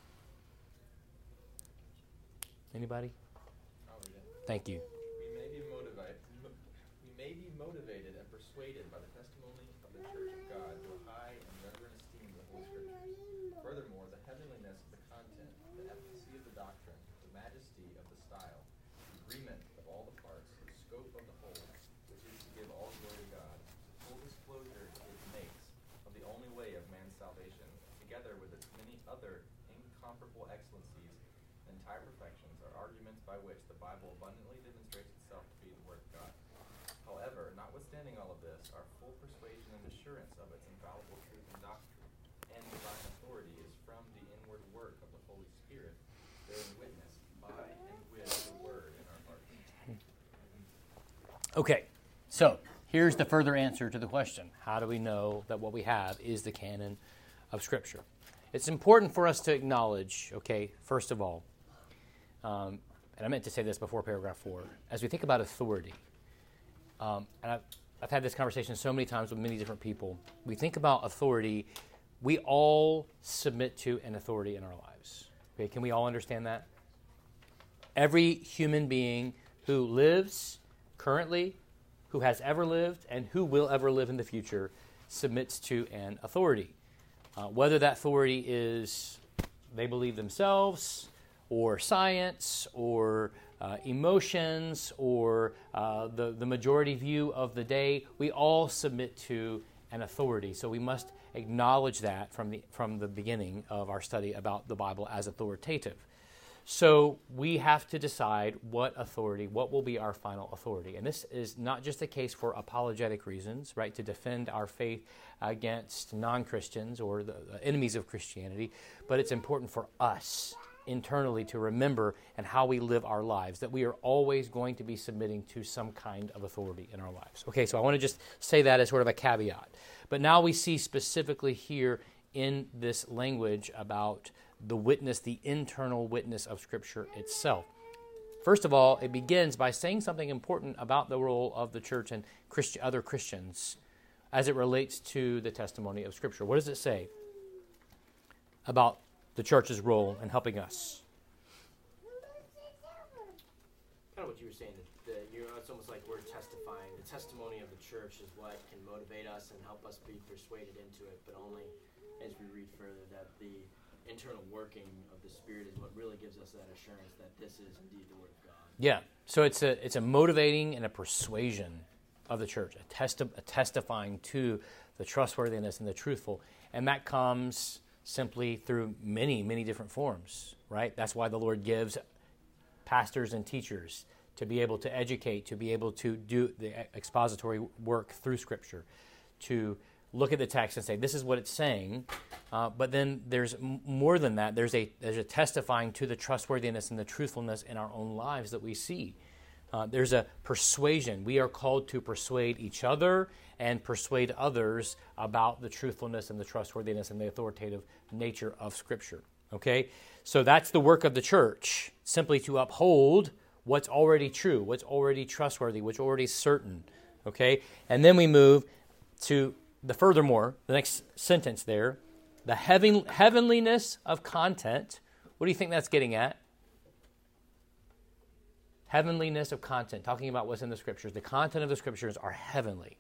Anybody? I'll read it. Thank you. We may be motivated. We may be motivated and persuaded by the testimony of the Church of God to a high and reverent esteem of the Holy Scriptures. Furthermore, the heavenliness of the content, the efficacy of the doctrine, the majesty of the style, the agreement of all the parts, the scope of the whole, which is to give all glory to God, the full disclosure it makes of the only way of man's salvation, together with its many other incomparable excellencies and entire perfections, are arguments by which the Bible abundantly demonstrates itself to be the Word of God. However, notwithstanding all of this, our full persuasion and assurance of its infallible truth and doctrine and divine authority is from the inward work of the Holy Spirit, bearing witness by and with the Word in our hearts. Okay, so here's the further answer to the question. How do we know that what we have is the canon of Scripture? It's important for us to acknowledge, okay, first of all, um, and I meant to say this before paragraph four, as we think about authority, um, and I've, I've had this conversation so many times with many different people, we think about authority, we all submit to an authority in our lives. Okay, can we all understand that? Every human being who lives currently, who has ever lived, and who will ever live in the future submits to an authority. Uh, whether that authority is they believe themselves, or science, or uh, emotions, or uh, the, the majority view of the day, we all submit to an authority. So we must acknowledge that from the, from the beginning of our study about the Bible as authoritative. So we have to decide what authority, what will be our final authority. And this is not just the case for apologetic reasons, right, to defend our faith against non-Christians or the, the enemies of Christianity, but it's important for us internally to remember and how we live our lives, that we are always going to be submitting to some kind of authority in our lives. Okay, so I want to just say that as sort of a caveat. But now we see specifically here in this language about the witness, the internal witness of Scripture itself. First of all, it begins by saying something important about the role of the church and Christi- other Christians as it relates to the testimony of Scripture. What does it say about the church's role in helping us? Kind of what you were saying, that, that you know, it's almost like we're testifying. The testimony of the church is what can motivate us and help us be persuaded into it, but only as we read further that the internal working of the Spirit is what really gives us that assurance that this is indeed the Word of God. Yeah, so it's a it's a motivating and a persuasion of the church, a, testi- a testifying to the trustworthiness and the truthful, and that comes simply through many, many different forms, right? That's why the Lord gives pastors and teachers to be able to educate, to be able to do the expository work through Scripture, to look at the text and say, this is what it's saying. Uh, but then there's m- more than that. There's a, there's a testifying to the trustworthiness and the truthfulness in our own lives that we see. Uh, there's a persuasion. We are called to persuade each other and persuade others about the truthfulness and the trustworthiness and the authoritative nature of Scripture. Okay? So that's the work of the church, simply to uphold what's already true, what's already trustworthy, what's already certain. Okay? And then we move to the furthermore, the next sentence there, the heaven, heavenliness of content. What do you think that's getting at? Heavenliness of content, talking about what's in the Scriptures. The content of the Scriptures are heavenly.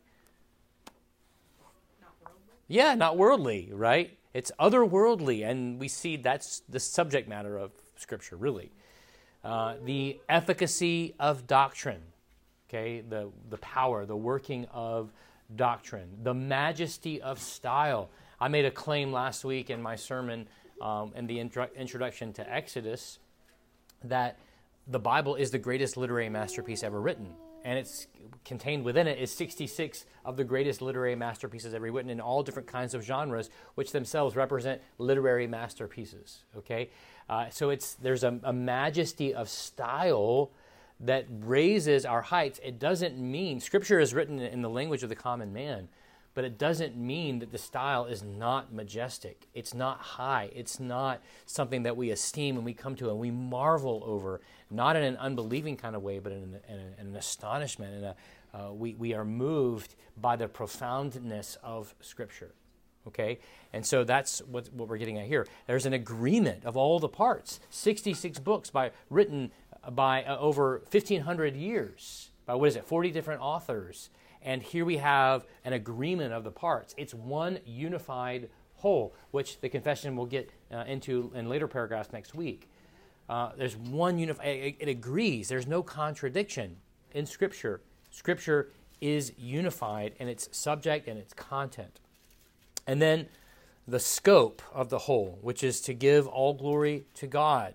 Not worldly? Yeah, not worldly, right? It's otherworldly, and we see that's the subject matter of Scripture, really. Uh, the efficacy of doctrine, okay, the, the power, the working of doctrine, the majesty of style. I made a claim last week in my sermon um, in the intro- introduction to Exodus that the Bible is the greatest literary masterpiece ever written. And it's contained within it is sixty-six of the greatest literary masterpieces ever written in all different kinds of genres, which themselves represent literary masterpieces. Okay, uh, so it's there's a, a majesty of style that raises our heights. It doesn't mean Scripture is written in the language of the common man, but it doesn't mean that the style is not majestic. It's not high. It's not something that we esteem and we come to and we marvel over, not in an unbelieving kind of way, but in an, in a, in an astonishment. In a, uh, we, we are moved by the profoundness of Scripture. Okay? And so that's what, what we're getting at here. There's an agreement of all the parts. sixty-six books by written by uh, over fifteen hundred years, by what is it, forty different authors. And here we have an agreement of the parts. It's one unified whole, which the confession will get uh, into in later paragraphs next week. Uh, there's one unified, it, it agrees. There's no contradiction in Scripture. Scripture is unified in its subject and its content. And then the scope of the whole, which is to give all glory to God.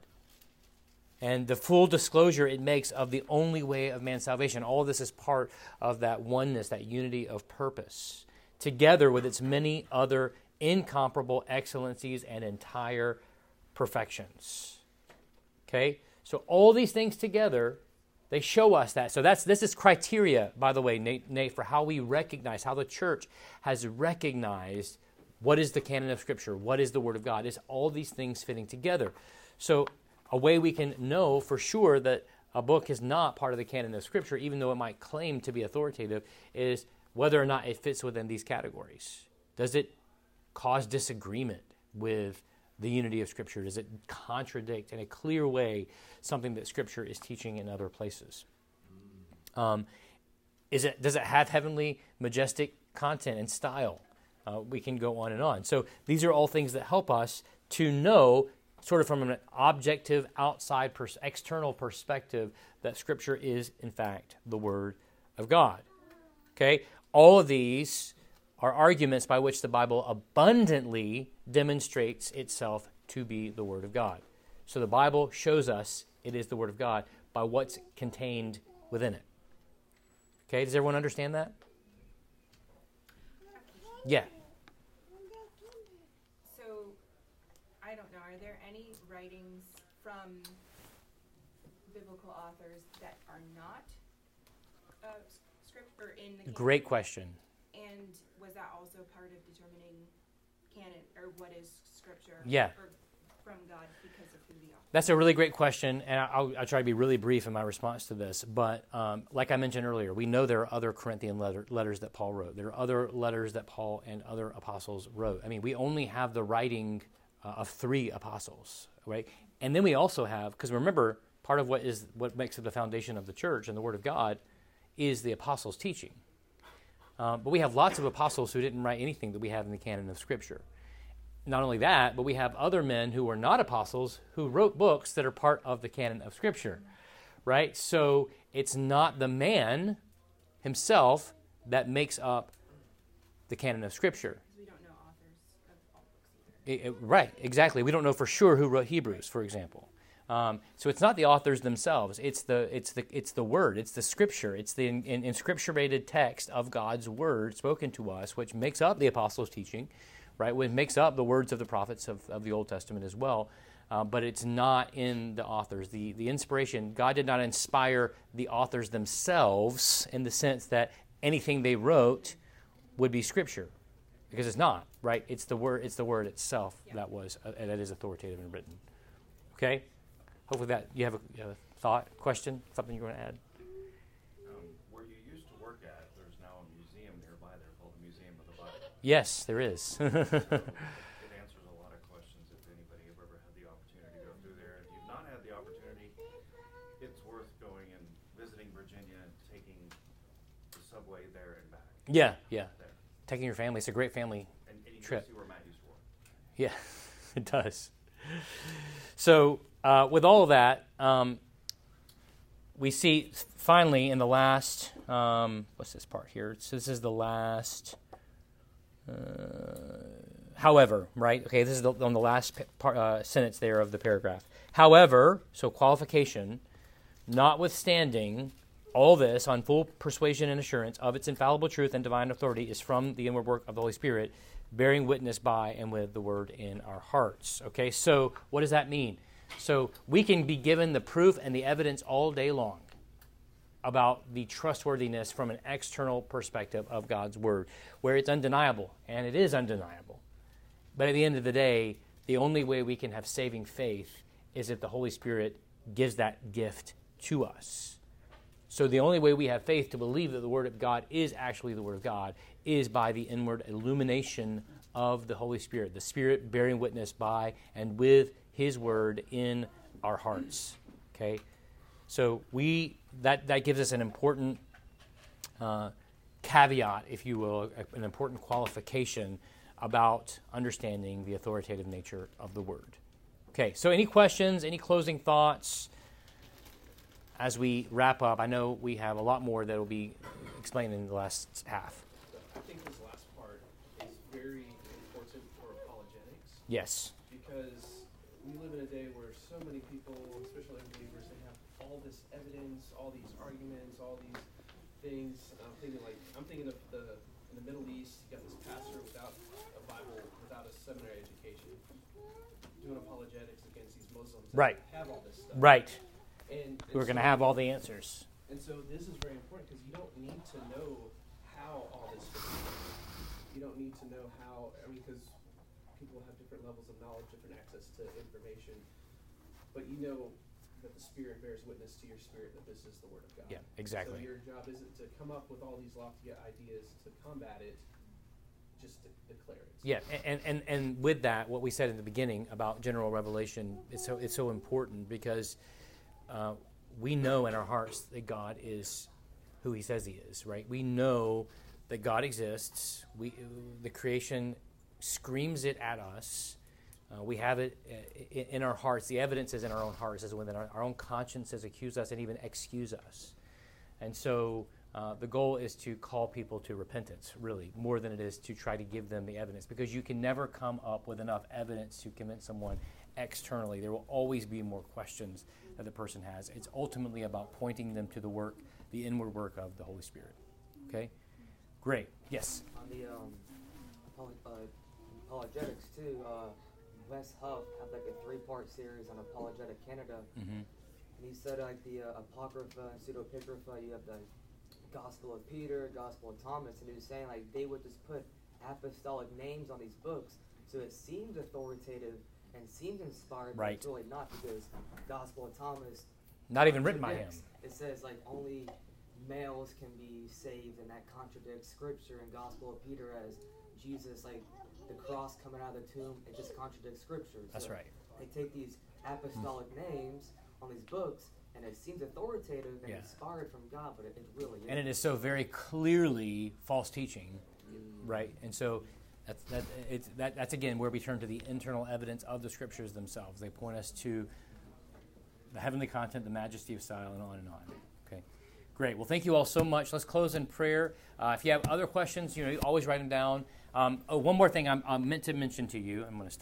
And the full disclosure it makes of the only way of man's salvation. All of this is part of that oneness, that unity of purpose, together with its many other incomparable excellencies and entire perfections. Okay? So all these things together, they show us that. So that's this is criteria, by the way, Nate, Nate, for how we recognize, how the church has recognized what is the canon of Scripture, what is the Word of God. It's all these things fitting together. So a way we can know for sure that a book is not part of the canon of Scripture, even though it might claim to be authoritative, is whether or not it fits within these categories. Does it cause disagreement with the unity of Scripture? Does it contradict in a clear way something that Scripture is teaching in other places? Um, is it? Does it have heavenly, majestic content and style? Uh, we can go on and on. So these are all things that help us to know, sort of from an objective, outside, pers- external perspective, that Scripture is, in fact, the Word of God. Okay? All of these are arguments by which the Bible abundantly demonstrates itself to be the Word of God. So the Bible shows us it is the Word of God by what's contained within it. Okay? Does everyone understand that? Yeah. So, I don't know, are there any writings from biblical authors that are not uh, script or in the canon? Great question. And was that also part of determining canon or what is Scripture? Yeah. Or from God because of who the author? That's a really great question, and I'll, I'll try to be really brief in my response to this. But um, like I mentioned earlier, we know there are other Corinthian letter, letters that Paul wrote. There are other letters that Paul and other apostles wrote. I mean, we only have the writing uh, of three apostles, right? And then we also have, because remember, part of what is what makes it the foundation of the church and the Word of God is the apostles' teaching. Um, but we have lots of apostles who didn't write anything that we have in the canon of Scripture. Not only that, but we have other men who were not apostles who wrote books that are part of the canon of Scripture, right? So it's not the man himself that makes up the canon of Scripture. Because we don't know authors of all books either. It, it, right, exactly. We don't know for sure who wrote Hebrews, for example. Um, so it's not the authors themselves. It's the it's the it's the word. It's the scripture. It's the in, in, inscripturated text of God's word spoken to us, which makes up the apostles' teaching, right? Which makes up the words of the prophets of, of the Old Testament as well. Uh, but it's not in the authors. The the inspiration, God did not inspire the authors themselves in the sense that anything they wrote would be scripture, because it's not, right? It's the word. It's the word itself Yeah. that was uh, that is authoritative and written. Okay. Hopefully that you have a, you have a thought, question, something you want to add. Um, where you used to work at, there's now a museum nearby there called the Museum of the Bible. Yes, there is. So it answers a lot of questions if anybody have ever had the opportunity to go through there. If you've not had the opportunity, it's worth going and visiting Virginia and taking the subway there and back. yeah, yeah. There. Taking your family. It's a great family. And, and you Trip. can see where Matt used to work. Yeah, it does. So uh, with all of that, um, we see finally in the last, um, what's this part here? So this is the last, uh, however, right? Okay, this is the, on the last pa- part, uh, sentence there of the paragraph. However, so qualification, notwithstanding all this, on full persuasion and assurance of its infallible truth and divine authority is from the inward work of the Holy Spirit, bearing witness by and with the word in our hearts. Okay, so what does that mean? So we can be given the proof and the evidence all day long about the trustworthiness from an external perspective of God's word, where it's undeniable, and it is undeniable. But at the end of the day, the only way we can have saving faith is if the Holy Spirit gives that gift to us. So the only way we have faith to believe that the Word of God is actually the Word of God is by the inward illumination of the Holy Spirit, the Spirit bearing witness by and with His Word in our hearts. Okay, so we that that gives us an important uh, caveat, if you will, an important qualification about understanding the authoritative nature of the Word. Okay, so any questions, any closing thoughts? As we wrap up, I know we have a lot more that will be explained in the last half. I think this last part is very important for apologetics. Yes. Because we live in a day where so many people, especially unbelievers, they have all this evidence, all these arguments, all these things. I'm thinking like I'm thinking of the in the Middle East, you got this pastor without a Bible, without a seminary education, doing apologetics against these Muslims that Right. have all this stuff. Right. And, and We're going to so- have all the answers. And so this is very important because you don't need to know how all this fits together. You don't need to know how, I mean, because people have different levels of knowledge, different access to information. But you know that the Spirit bears witness to your spirit that this is the Word of God. Yeah, exactly. So your job isn't to come up with all these lofty ideas to combat it, just to declare it. Yeah, and, and, and with that, what we said in the beginning about general revelation is so it's so important because uh, we know in our hearts that God is who He says He is, right? We know that God exists. We the creation screams it at us. Uh, we have it in, in our hearts. The evidence is in our own hearts, as within our, our own consciences accuse us and even excuse us. And so uh, the goal is to call people to repentance, really, more than it is to try to give them the evidence, because you can never come up with enough evidence to convince someone externally. There will always be more questions that the person has. It's ultimately about pointing them to the work, the inward work of the Holy Spirit. Okay? Great. Yes? On the um, apolo- uh, apologetics too, uh, Wes Huff had like a three-part series on Apologetic Canada. Mm-hmm. And he said like the uh, Apocrypha and Pseudepigrapha, you have the Gospel of Peter, Gospel of Thomas, and he was saying like they would just put apostolic names on these books, so it seemed authoritative and seemed inspired, Right. but it's really not, because Gospel of Thomas Not even written by him. contradicts. It says like only males can be saved, and that contradicts Scripture. And Gospel of Peter as Jesus, like the cross coming out of the tomb, it just contradicts Scripture. That's So right. They take these apostolic names on these books, and it seems authoritative and Yeah. inspired from God, but it, it really isn't. And it is so very clearly false teaching, right? And so that's, that, it's, that, that's, again, where we turn to the internal evidence of the Scriptures themselves. They point us to the heavenly content, the majesty of style, and on and on. Okay, great. Well, thank you all so much. Let's close in prayer. Uh, if you have other questions, you know, you always write them down. Um, oh, one more thing I'm, I'm meant to mention to you. I'm going to stop.